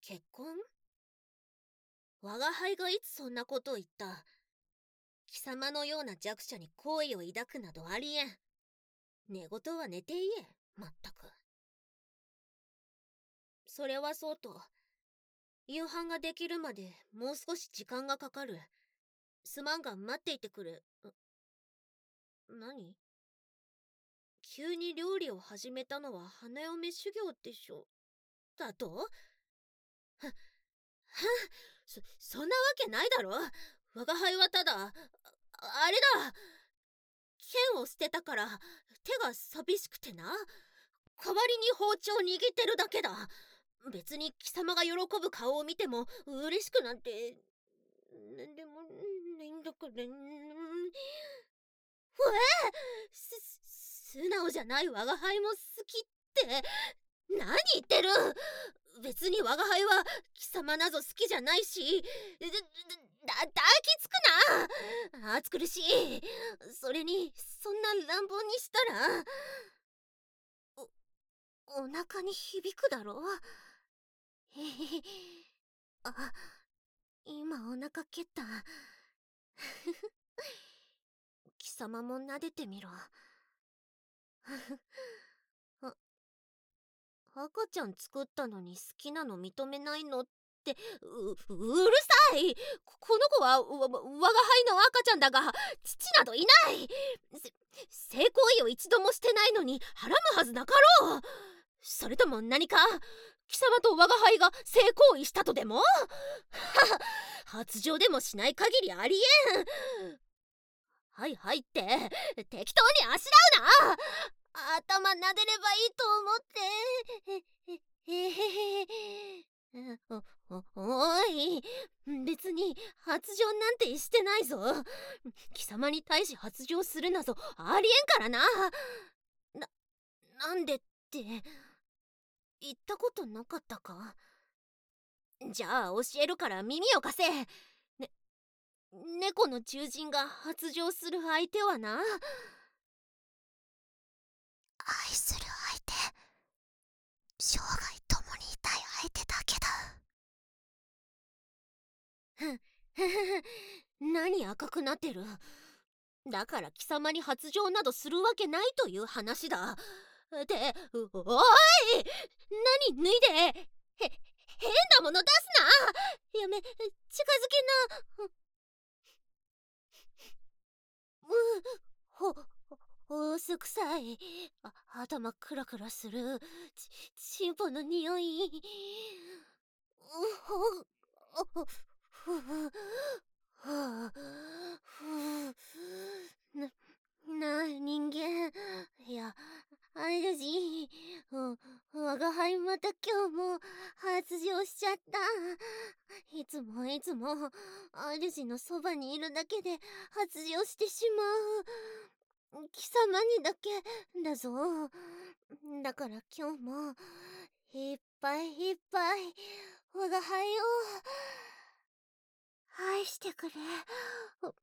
結婚？我が輩がいつそんなことを言った？貴様のような弱者に好意を抱くなどありえん。寝言は寝て言え、まったく。それはそうと、夕飯ができるまでもう少し時間がかかる。すまんが待っていてくれ。何？急に料理を始めたのは花嫁修行でしょ。だと？は、そんなわけないだろ。我が輩はただ、あれだ。剣を捨てたから手が寂しくてな。代わりに包丁握ってるだけだ。別に貴様が喜ぶ顔を見ても嬉しくなんてなんでもないんだから素直じゃない我が輩も好きって何言ってる。別に我が輩は貴様なぞ好きじゃないし、抱きつくな。暑苦しい。それにそんな乱暴にしたらお腹に響くだろ。へへへ。あ、今お腹蹴った。貴様も撫でてみろ。あ、赤ちゃん作ったのに好きなの認めないのってうるさい。この子は我が輩の赤ちゃんだが父などいない。性行為を一度もしてないのにはらむはずなかろう。それとも何か貴様と我が輩が性行為したとでも？発情でもしない限りありえん。はいはいって適当にあしらうな。頭撫でればいいと思って。へへへ。おい、別に発情なんてしてないぞ。貴様に対し発情するなぞありえんからな。な、なんでって言ったことなかったか？じゃあ教えるから耳を貸せ。猫の獣人が発情する相手はな、 愛する相手、生涯共にいたい相手だけだ。 ふん何赤くなってる。だから貴様に発情などするわけないという話だ。で、おい、何脱いで変なもの出すな。やめ、近づけな。ほおすくさい。頭クラクラする。チンポの匂い。ほふふふ人間。いや、あれだし、我が輩また今日も発情しちゃった。いつもいつも主のそばにいるだけで発情してしまう。貴様にだけだぞ。だから今日もいっぱいいっぱい我が輩を愛してくれ。